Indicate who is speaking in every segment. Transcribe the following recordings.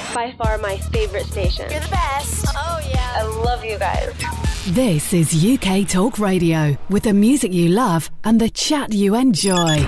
Speaker 1: By far my favorite station.
Speaker 2: You're the best. Oh, yeah.
Speaker 1: I love you guys.
Speaker 3: This is UK Talk Radio, with the music you love and the chat you enjoy.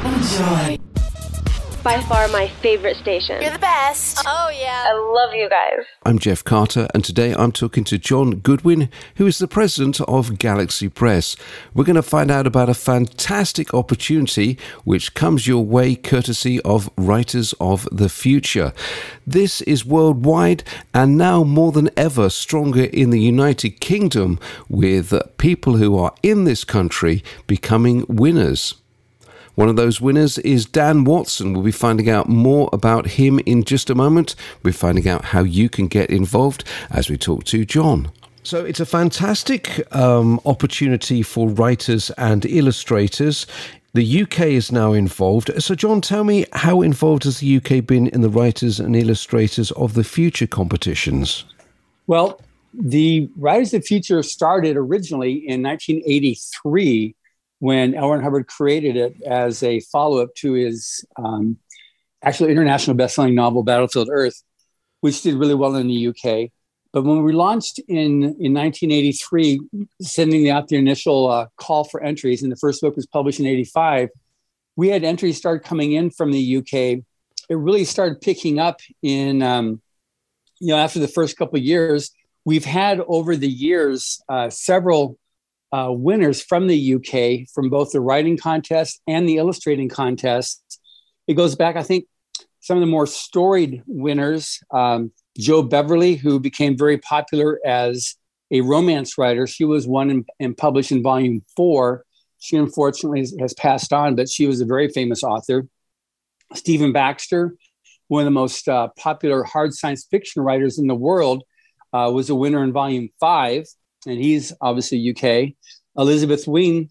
Speaker 1: By far my favorite station.
Speaker 2: You're the best. Oh, yeah.
Speaker 1: I love you guys.
Speaker 4: I'm Jeff Carter, and today I'm talking to John Goodwin, who is the president of Galaxy Press. We're going to find out about a fantastic opportunity which comes your way courtesy of Writers of the Future. This is worldwide and now more than ever stronger in the United Kingdom, with people who are in this country becoming winners. One of those winners is Dan Watson. We'll be finding out more about him in just a moment. We're finding out how you can get involved as we talk to John. So it's a fantastic opportunity for writers and illustrators. The UK is now involved. So John, tell me, how involved has the UK been in the Writers and Illustrators of the Future competitions?
Speaker 5: Well, the Writers of the Future started originally in 1983 when L. Ron Hubbard created it as a follow-up to his actual international best-selling novel, Battlefield Earth, which did really well in the UK. But when we launched in 1983, sending out the initial call for entries, and the first book was published in 85, we had entries start coming in from the UK. It really started picking up in, after the first couple of years. We've had over the years several winners from the UK, from both the writing contest and the illustrating contest. It goes back, I think, some of the more storied winners, Jo Beverly, who became very popular as a romance writer. She was won and published in volume 4. She unfortunately has passed on, but she was a very famous author. Stephen Baxter, one of the most popular hard science fiction writers in the world, was a winner in volume 5. And he's obviously UK. Elizabeth Wing,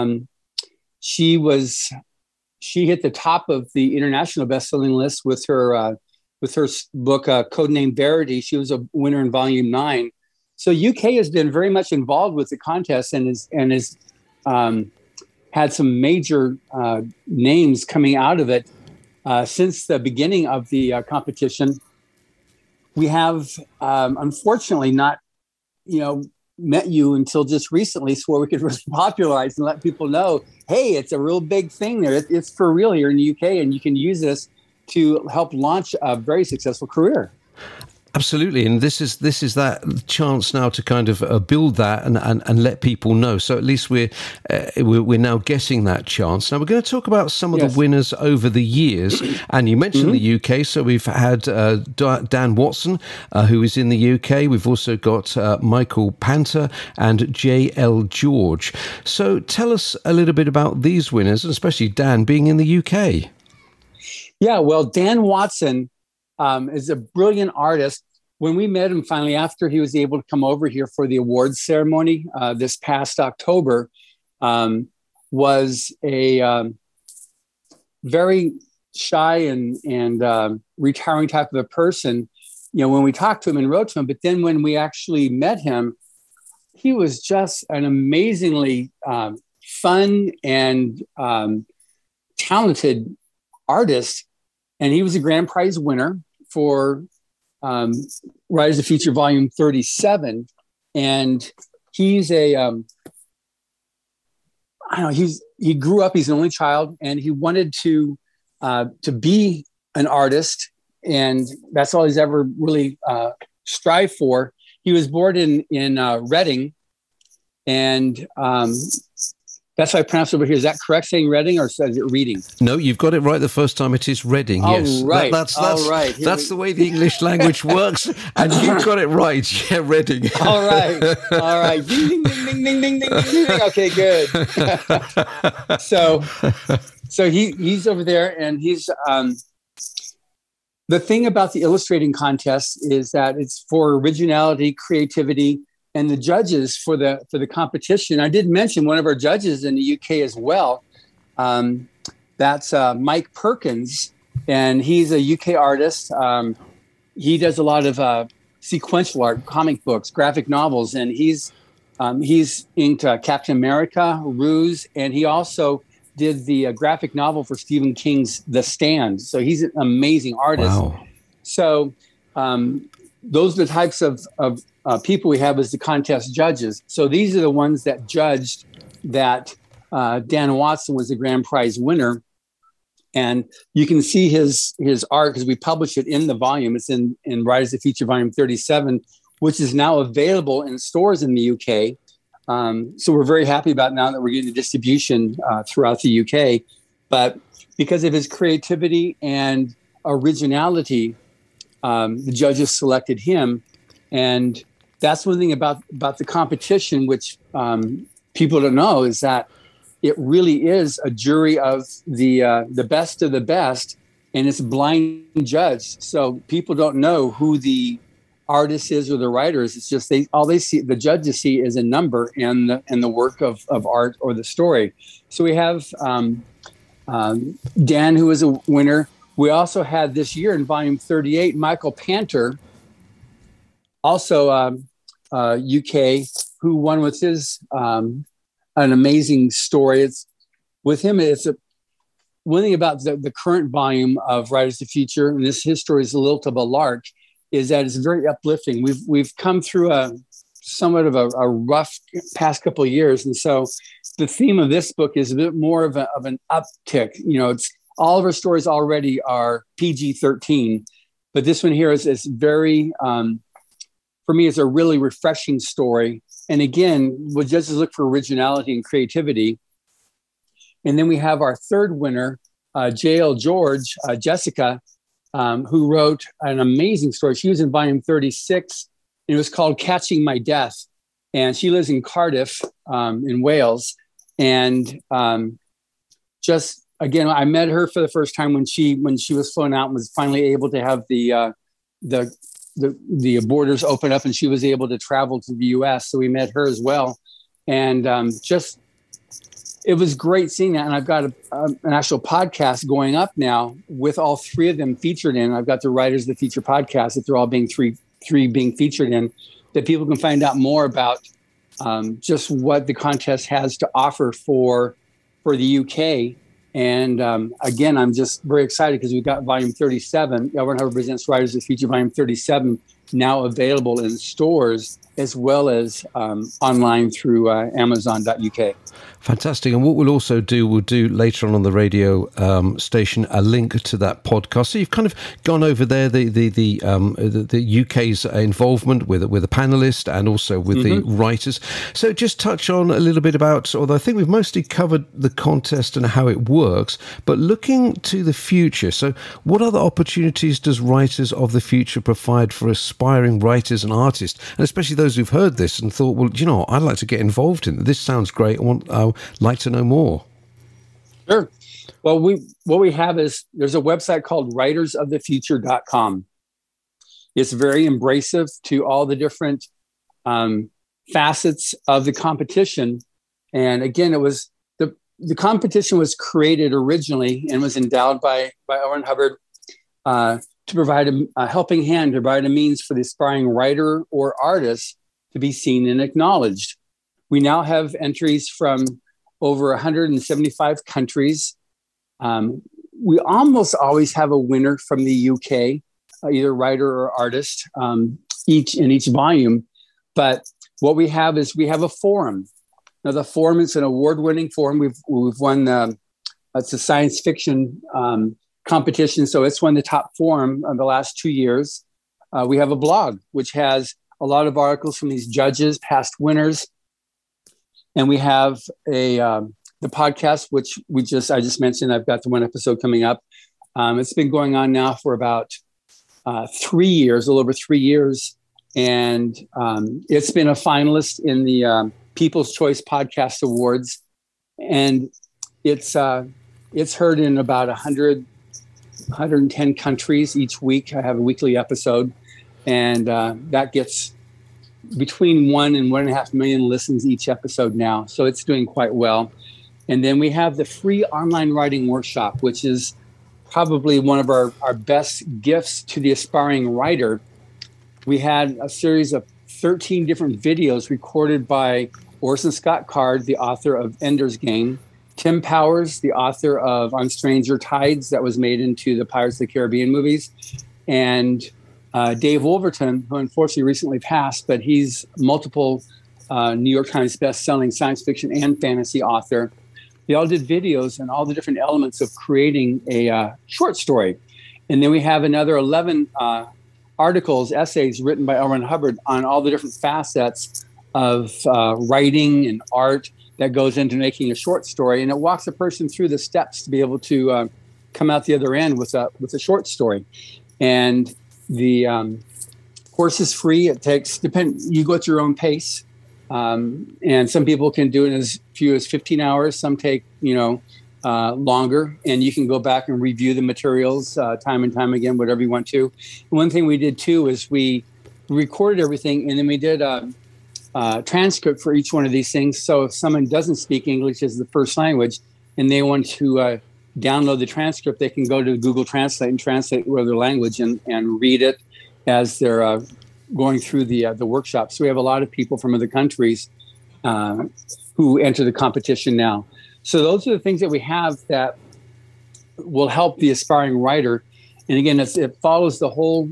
Speaker 5: she hit the top of the international best-selling list with her book Codename Verity. She was a winner in volume 9. So UK has been very much involved with the contest and has had some major names coming out of it since the beginning of the competition. We have unfortunately not, met you until just recently, so we could really popularize and let people know, hey, it's a real big thing there. It's for real here in the UK, and you can use this to help launch a very successful career.
Speaker 4: Absolutely, and this is that chance now to kind of build that and let people know. So at least we're now getting that chance. Now we're going to talk about some of the winners over the years, and you mentioned the UK. So we've had Dan Watson, who is in the UK. We've also got Michael Panter and J.L. George. So tell us a little bit about these winners, and especially Dan being in the UK.
Speaker 5: Yeah, well, Dan Watson is a brilliant artist. When we met him finally, after he was able to come over here for the awards ceremony this past October, was a very shy and retiring type of a person, when we talked to him and wrote to him. But then when we actually met him, he was just an amazingly fun and talented artist. And he was a grand prize winner for Writers of the Future Volume 37. And he's he grew up, he's an only child, and he wanted to be an artist. And that's all he's ever really strived for. He was born in Reading, and that's how I pronounce it over here. Is that correct, saying Reading, or is it Reading?
Speaker 4: No, you've got it right the first time. It is Reading, yes.
Speaker 5: Right.
Speaker 4: That's
Speaker 5: right.
Speaker 4: That's the way the English language works, and you've got it right. Yeah, Reading.
Speaker 5: All right. Ding, ding, ding, ding, ding, ding, ding, ding. Okay, good. So he's over there, and he's the thing about the illustrating contest is that it's for originality, creativity. And the judges for the competition, I did mention one of our judges in the UK as well. That's Mike Perkins, and he's a UK artist. He does a lot of sequential art, comic books, graphic novels, and he's inked Captain America, Ruse, and he also did the graphic novel for Stephen King's The Stand. So he's an amazing artist.
Speaker 4: Wow.
Speaker 5: So those are the types of people we have as the contest judges. So these are the ones that judged that Dan Watson was the grand prize winner. And you can see his art because we published it in the volume. It's in Writers of the Future volume 37, which is now available in stores in the UK. So we're very happy about now that we're getting the distribution throughout the UK. But because of his creativity and originality, the judges selected him. And that's one thing about the competition, which people don't know, is that it really is a jury of the best of the best, and it's blind judged. So people don't know who the artist is or the writer is. It's just the judges see is a number and the work of art or the story. So we have Dan, who is a winner. We also had this year in volume 38, Michael Panter, also UK, who won with his an amazing story. It's with him. One thing about the current volume of Writers of the Future, and his story is The Lilt of a Lark, is that it's very uplifting. We've come through somewhat of a rough past couple of years, and so the theme of this book is a bit more of an uptick. It's all of our stories already are PG-13, but this one here is very, for me, it's a really refreshing story. And again, we'll just look for originality and creativity. And then we have our third winner, J.L. George, Jessica, who wrote an amazing story. She was in volume 36. And it was called Catching My Death. And she lives in Cardiff, in Wales. And just, again, I met her for the first time when she was flown out and was finally able to have the borders open up, and she was able to travel to the US. So we met her as well. And it was great seeing that. And I've got an actual podcast going up now with all three of them featured in. I've got the Writers of the Future podcast that they're all being three being featured in, that people can find out more about just what the contest has to offer for the UK. And again, I'm just very excited because we've got volume 37, L. Ron Hubbard Presents Writers of the Future, volume 37, now available in stores as well as online through Amazon.uk.
Speaker 4: Fantastic. And what we'll also do, later on the radio station a link to that podcast. So you've kind of gone over there the UK's involvement with the panelists and also with the writers. So just touch on a little bit about, although I think we've mostly covered the contest and how it works, but looking to the future. So what other opportunities does Writers of the Future provide for aspiring writers and artists, and especially those who've heard this and thought, well, I'd like to get involved in it. This sounds great. I'd like to know more.
Speaker 5: Sure. Well, what we have is there's a website called writersofthefuture.com. It's very embracive to all the different facets of the competition. And again, it was the competition was created originally and was endowed by L. Ron Hubbard to provide a helping hand, to provide a means for the aspiring writer or artist to be seen and acknowledged. We now have entries from over 175 countries. We almost always have a winner from the UK, either writer or artist, each volume. But what we have is we have a forum. Now, the forum is an award-winning forum. We've won it's a science fiction competition, so it's won the top forum of the last 2 years. We have a blog, which has a lot of articles from these judges, past winners. And we have the podcast, which I just mentioned. I've got the one episode coming up. It's been going on now for about 3 years, a little over 3 years. And it's been a finalist in the People's Choice Podcast Awards. And it's heard in about 110 countries each week. I have a weekly episode. And that gets between 1 and 1.5 million listens each episode now. So it's doing quite well. And then we have the free online writing workshop, which is probably one of our best gifts to the aspiring writer. We had a series of 13 different videos recorded by Orson Scott Card, the author of Ender's Game, Tim Powers, the author of On Stranger Tides, that was made into the Pirates of the Caribbean movies, and Dave Wolverton, who unfortunately recently passed, but he's multiple New York Times best-selling science fiction and fantasy author. They all did videos on all the different elements of creating a short story. And then we have another 11 articles, essays written by L. Ron Hubbard on all the different facets of writing and art that goes into making a short story. And it walks a person through the steps to be able to come out the other end with a short story. And the course is free. It takes, you go at your own pace. And some people can do it in as few as 15 hours. Some take, longer, and you can go back and review the materials time and time again, whatever you want to. One thing we did too is we recorded everything, and then we did a transcript for each one of these things. So if someone doesn't speak English as the first language and they want to download the transcript, they can go to Google Translate and translate their language and read it as they're going through the workshop. So we have a lot of people from other countries who enter the competition now. So those are the things that we have that will help the aspiring writer. And again, it follows the whole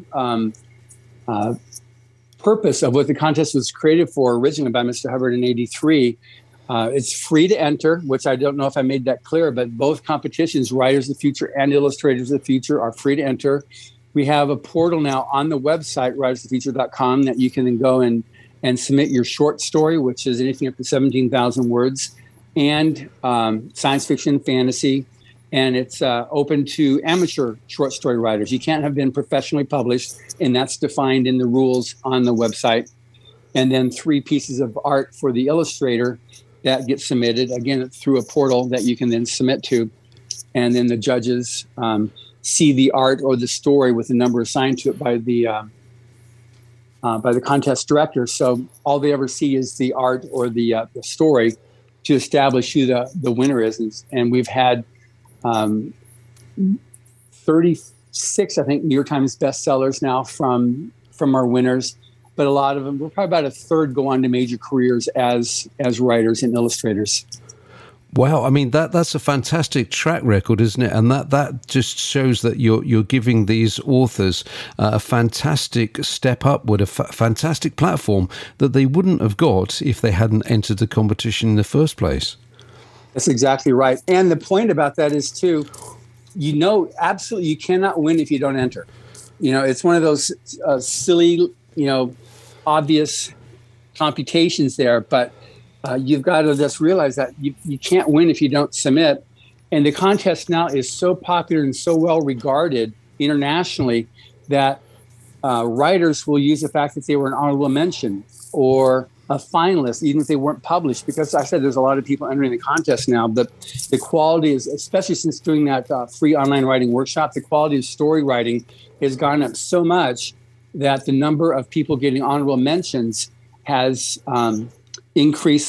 Speaker 5: purpose of what the contest was created for originally by Mr. Hubbard in 1983. It's free to enter, which I don't know if I made that clear, but both competitions, Writers of the Future and Illustrators of the Future, are free to enter. We have a portal now on the website, writersofthefuture.com, that you can then go and submit your short story, which is anything up to 17,000 words, and science fiction, fantasy, and it's open to amateur short story writers. You can't have been professionally published, and that's defined in the rules on the website. And then 3 pieces of art for the illustrator that gets submitted, again, through a portal that you can then submit to. And then the judges see the art or the story with a number assigned to it by the contest director. So all they ever see is the art or the story to establish who the winner is. And we've had 36, I think, New York Times bestsellers now from our winners. But a lot of them, we're probably about a third, go on to major careers as writers and illustrators.
Speaker 4: Wow, I mean that's a fantastic track record, isn't it? And that just shows that you're giving these authors a fantastic step upward, a fantastic platform that they wouldn't have got if they hadn't entered the competition in the first place.
Speaker 5: That's exactly right. And the point about that is too, absolutely you cannot win if you don't enter. It's one of those silly, obvious computations there, but you've got to just realize that you can't win if you don't submit. And the contest now is so popular and so well regarded internationally that writers will use the fact that they were an honorable mention or a finalist, even if they weren't published. Because I said there's a lot of people entering the contest now, but the quality is, especially since doing that free online writing workshop, the quality of story writing has gone up so much that the number of people getting honorable mentions has increased.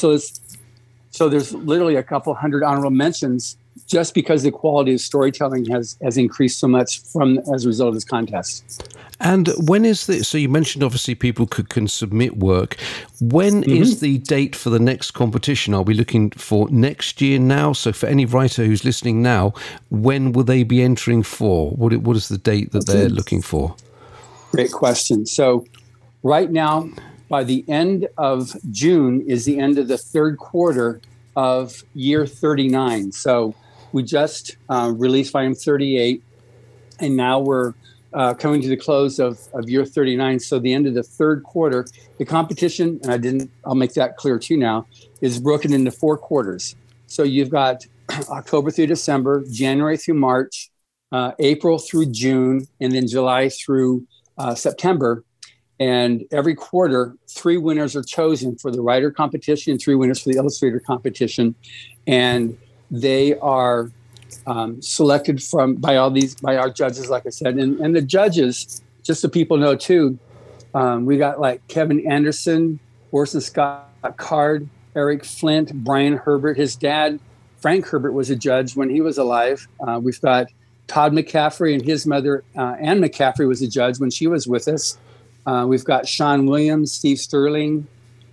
Speaker 5: So there's literally a couple hundred honorable mentions just because the quality of storytelling has increased so much as a result of this contest.
Speaker 4: And when is this? So you mentioned obviously people can submit work. When is the date for the next competition? Are we looking for next year now? So for any writer who's listening now, when will they be entering for? What is the date that they're looking for?
Speaker 5: Great question. So right now, by the end of June is the end of the third quarter of year 39. So we just released volume 38, and now we're coming to the close of year 39. So the end of the third quarter, the competition, and I'll make that clear too now, is broken into 4 quarters. So you've got October through December, January through March, April through June, and then July through September. And every quarter, 3 winners are chosen for the writer competition and 3 winners for the illustrator competition. And they are selected by our judges, like I said. And the judges, just so people know too, we got like Kevin Anderson, Orson Scott Card, Eric Flint, Brian Herbert. His dad, Frank Herbert, was a judge when he was alive. We've got Todd McCaffrey, and his mother, Ann McCaffrey, was a judge when she was with us. We've got Sean Williams, Steve Sterling,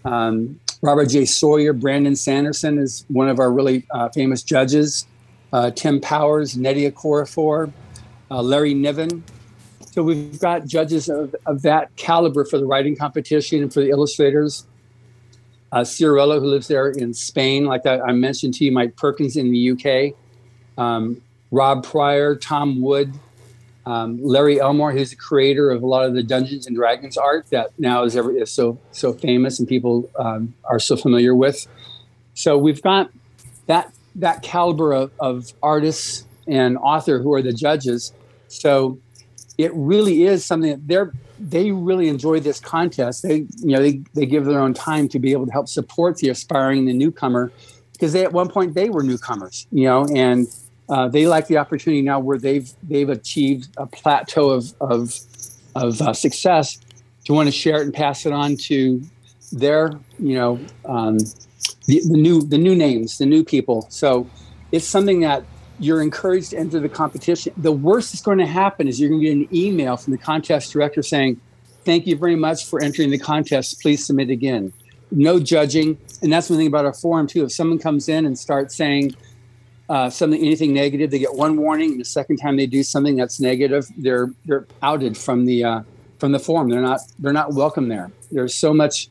Speaker 5: Robert J. Sawyer, Brandon Sanderson is one of our really famous judges, Tim Powers, Nedia Corafor, Larry Niven. So So we've got judges of that caliber for the writing competition and for the illustrators. Cirilla, who lives there in Spain, like I mentioned to you, Mike Perkins in the UK, Rob Pryor, Tom Wood, Larry Elmore, who's the creator of a lot of the Dungeons and Dragons art that now is so famous and people are so familiar with. So we've got that caliber of artists and author who are the judges. So it really is something that they really enjoy this contest. They give their own time to be able to help support the aspiring, the newcomer, because at one point they were newcomers, and they like the opportunity now where they've achieved a plateau of success to want to share it and pass it on to their the new names, the new people. So it's something that you're encouraged to enter the competition. The worst that's going to happen is you're going to get an email from the contest director saying, "Thank you very much for entering the contest. Please submit again." No judging. And that's one thing about our forum too. If someone comes in and starts saying anything negative, they get one warning. And the second time they do something that's negative, they're outed from the forum. They're not welcome there. There's so much,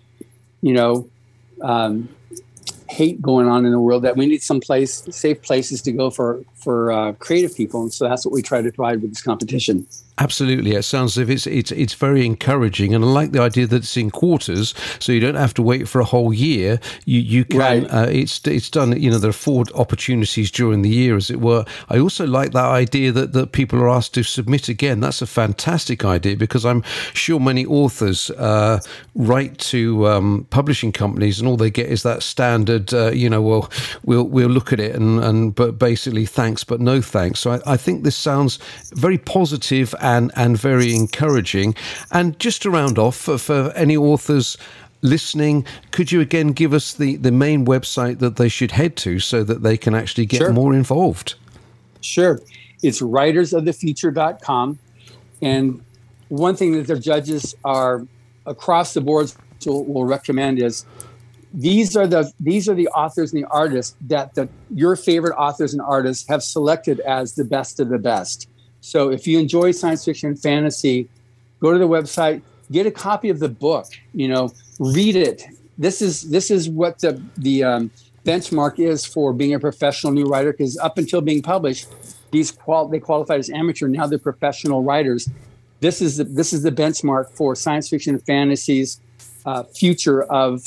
Speaker 5: hate going on in the world that we need safe places to go for creative people. And so that's what we try to provide with this competition.
Speaker 4: Absolutely. It sounds as if it's very encouraging. And I like the idea that it's in quarters, so you don't have to wait for a whole year. You can,
Speaker 5: right.
Speaker 4: It's done, there are 4 opportunities during the year, as it were. I also like that idea that people are asked to submit again. That's a fantastic idea, because I'm sure many authors write to publishing companies and all they get is that standard, we'll look at it but basically thanks, but no thanks. So I think this sounds very positive and very encouraging. And just to round off, for any authors listening, could you again give us the main website that they should head to so that they can actually get more involved?
Speaker 5: Sure. It's writersofthefuture.com. And one thing that their judges are across the board will recommend is these are the authors and the artists that your favorite authors and artists have selected as the best of the best. So if you enjoy science fiction and fantasy, go to the website, get a copy of the book, read it. This is what the benchmark is for being a professional new writer, because up until being published, they qualified as amateur. Now they're professional writers. This is the benchmark for science fiction and fantasy's future of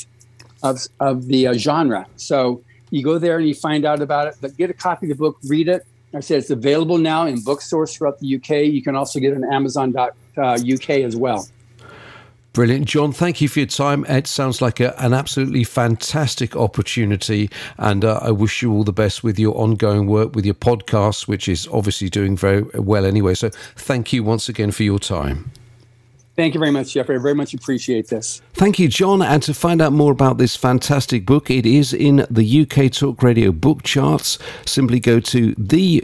Speaker 5: the genre. So you go there and you find out about it, but get a copy of the book, read it. I said it's available now in bookstores throughout the UK. You can also get it on Amazon.uk as well.
Speaker 4: Brilliant. John, thank you for your time. It sounds like an absolutely fantastic opportunity, and I wish you all the best with your ongoing work, with your podcast, which is obviously doing very well anyway. So thank you once again for your time.
Speaker 5: Thank you very much, Jeffrey. I very much appreciate this.
Speaker 4: Thank you, John. And to find out more about this fantastic book, it is in the UK Talk Radio book charts. Simply go to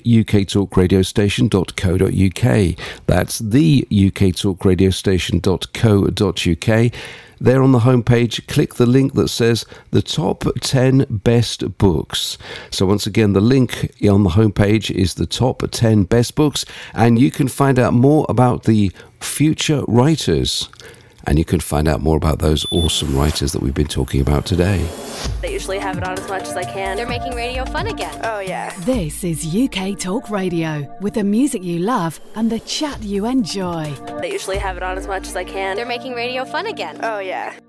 Speaker 4: theuktalkradiostation.co.uk. That's theuktalkradiostation.co.uk. There on the homepage, click the link that says the top 10 best books. So once again, the link on the homepage is the top 10 best books, and you can find out more about the future writers. And you can find out more about those awesome writers that we've been talking about today.
Speaker 2: They usually have it on as much as I can. They're making radio fun again. Oh, yeah.
Speaker 3: This is UK Talk Radio, with the music you love and the chat you enjoy.
Speaker 2: They usually have it on as much as I can. They're making radio fun again. Oh, yeah.